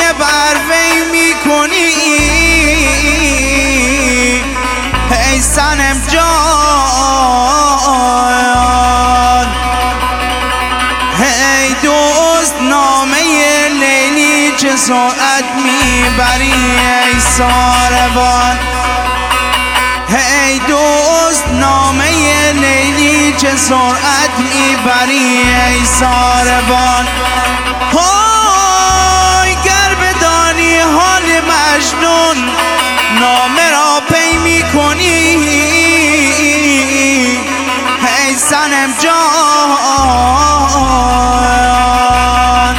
بروی میکنی ای صنم جان. ای دوست نامه لیلی چه سرعت میبری ای ساربان. ای دوست نامه لیلی چه سرعت میبری ای ساربان. های گر بدانی حال مجنون نامه را پی میکنی ای صنم جان.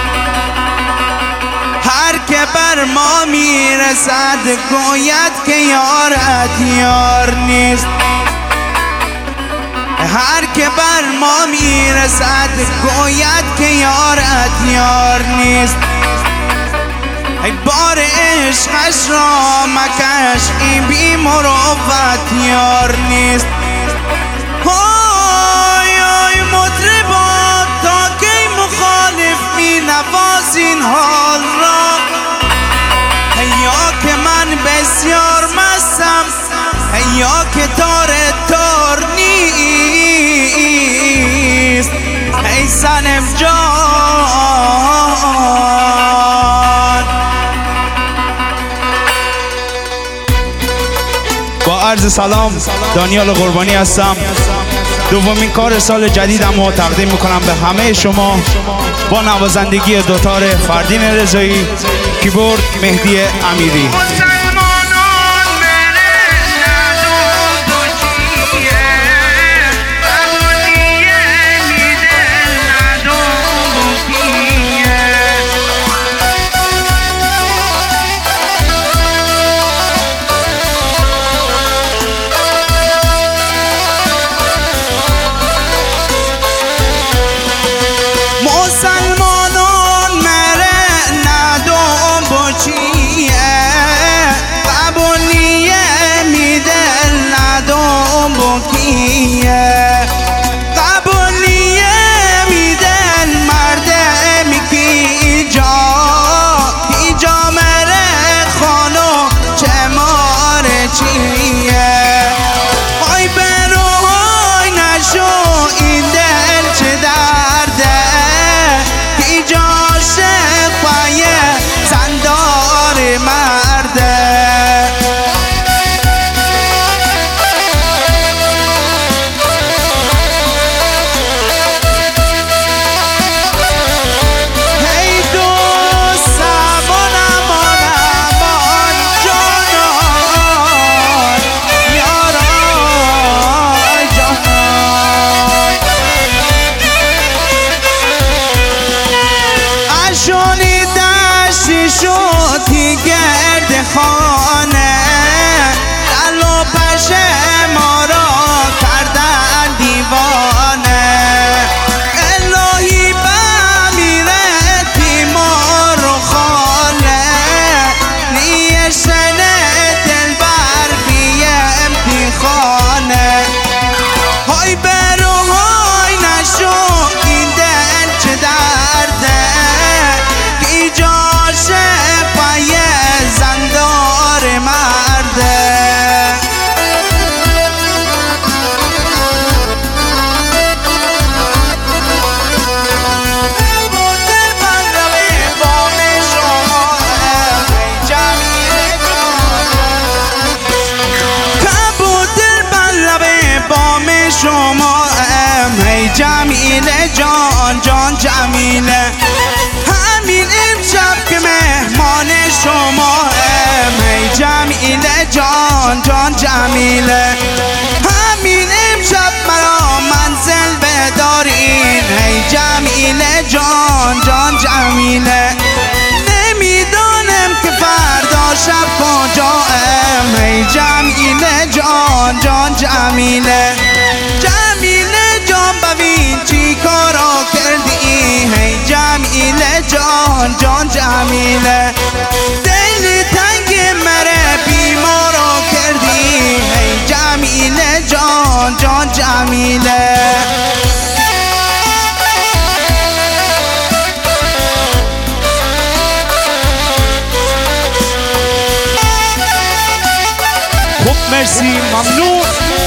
هر که بر ما میرسد گوید که یارت یار نیست. هر که بر ما میرسد گوید که یارت یار نیست. ای بار عشقش را مکش این بی مروت یار نیست. های های مطربا تا کی مخالف می نواز این حال را. یا که من بسیار مستم یا که تار نیست ای صنم جان. با عرض سلام، دانیال قربانی هستم. دومین کار سال جدیدم رو تقدیم میکنم به همه شما با نوازندگی دوتار فردین رضایی، کیبورد مهدی امیری. شدی گرد خانه دل و پشه ما را کردن دیوانه. الهی بمیرتی ما رو خانه نیشن دل بر بیم خانه. های برو های نشو این دل چه درده کی جاشه پای زندار مرده. شما ای جمیله جان جان جمیله. همین امشب که مهمان شما ای جمیله جان جان جمیله. همین امشب مرا منزل بدارین ای جمیله جان جان جمیله. نمیدانم که فردا شب کجاام ای جمیله جان جان جمیله. جمیله جان ببین چی کارا کردی ای جمیله مرسی ممنون.